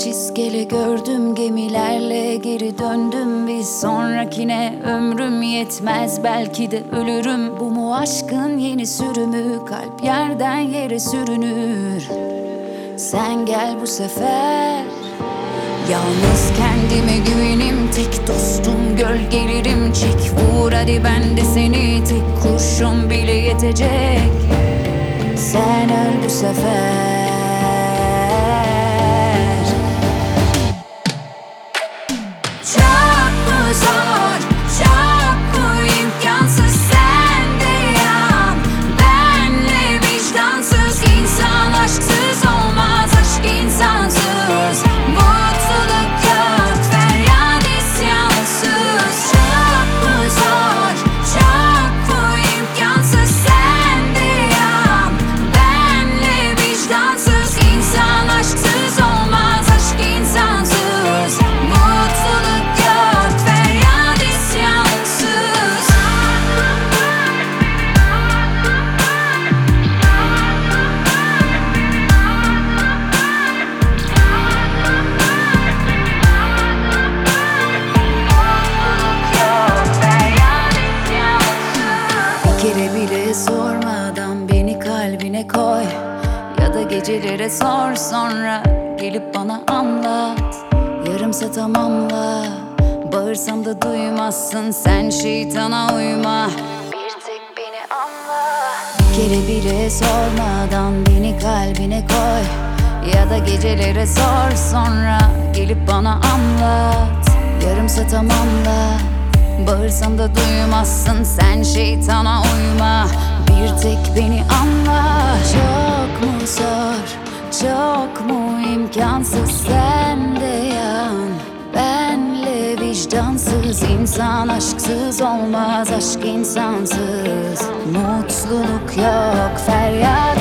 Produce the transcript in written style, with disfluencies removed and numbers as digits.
iskele gördüm, gemilerle geri döndüm. Bir sonrakine ömrüm yetmez, belki de ölürüm. Bu mu aşkın yeni sürümü? Kalp yerden yere sürünür. Sen gel bu sefer. Yalnız kendime güvenim, tek dostum gölgelerim. Çek vur hadi, ben de seni, tek kurşun bile yetecek. Sen öl bu sefer. Çok mu zor, çok mu imkansız, sen de yan. Benle vicdansız insan aşksız olmaz, aşk insansız. Mutluluk yok, feryat isyansız. Çok mu zor, çok mu imkansız, sen de yan. Benle vicdansız insan aşksız olmaz, aşk insansız. Mutluluk yok, feryat isyansız. Bir kere bile sormadan beni kalbine koy. Ya da gecelere sor, sonra gelip bana anlat. Yarımsa tamamla, bağırsam da duymazsın, sen şeytana uyma. Bir tek beni anla. Bir kere bile sormadan beni kalbine koy. Ya da gecelere sor, sonra gelip bana anlat. Yarımsa tamamla, bağırsam da duymazsın, sen şeytana uyma. Bir tek beni anla. Çok mu zor, çok mu imkansız, sen de yan. Benle vicdansız insan aşksız olmaz, aşk insansız. Mutluluk yok, feryat